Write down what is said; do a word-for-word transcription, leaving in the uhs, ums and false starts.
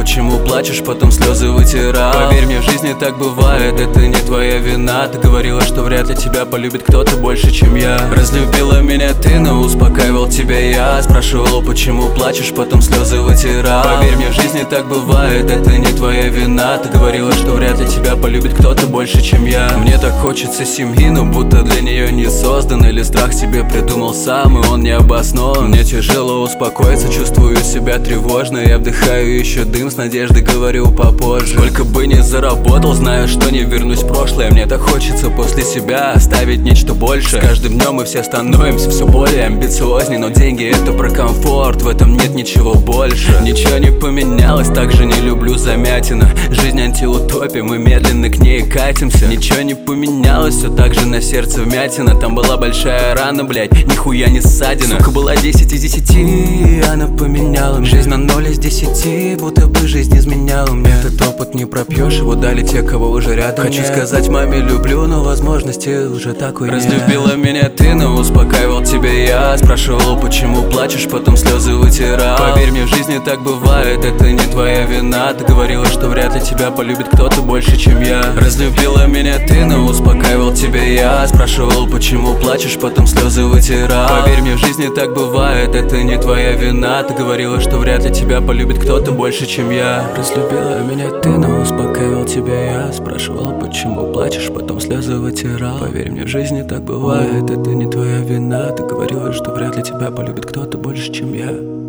почему плачешь, потом слезы вытирал. Поверь мне, в жизни так бывает, это не твоя вина. Ты говорила, что вряд ли тебя полюбит кто-то больше, чем я. Разлюбила меня ты, но успокаивал тебя я. Спрашивал, почему плачешь, потом слезы вытирал. Поверь мне, в жизни так бывает, это не твоя вина. Ты говорила, что вряд ли тебя полюбит кто-то больше, чем я. Мне так хочется семьи, но будто для нее не создан. Или страх себе придумал сам, и он не обоснован. Мне тяжело успокоиться, чувствую себя тревожно. Я вдыхаю еще дым, с надеждой говорю попозже. Только бы не заработал, знаю, что не вернусь в прошлое. Мне так хочется после себя оставить нечто большее. С каждым днем мы все становимся все более амбициозней, но деньги — это про комфорт, в этом нет ничего больше. Ничего не поменялось, также не люблю замятина. Жизнь антиутопия, мы медленно к ней катимся. Ничего не поменялось, все так же на сердце вмятина. Там была большая рана, блять, нихуя не ссадина. Сука была десять из десяти, она поменяла мне. Жизнь на ноль из десяти, будто бы жизнь изменяла мне. Этот опыт не пропьешь, его дали те, кого уже рядом. Хочу нет. сказать маме люблю, но возможности уже такой нет. Разлюбила меня ты, но успокаивал тебя я. Спрашивал, почему плачешь, потом слезы вытирал. Поверь мне, в жизни так бывает, это не твоя вина. Ты говорила, что вряд ли тебя полюбит кто-то больше, чем я. Разлюбила меня ты, но успокаивал тебя я. Спрашивал, почему плачешь, потом слезы вытирал. Поверь мне, в жизни так бывает, это не твоя вина. Ты говорила, что вряд ли тебя полюбит кто-то больше, чем я. Разлюбила меня ты, но успокаивал тебя я. Спрашивал, почему плачешь, потом слезы вытирал. Поверь мне, в жизни так бывает, это не твоя вина. Ты говорила, что вряд ли тебя полюбит кто-то больше, чем я.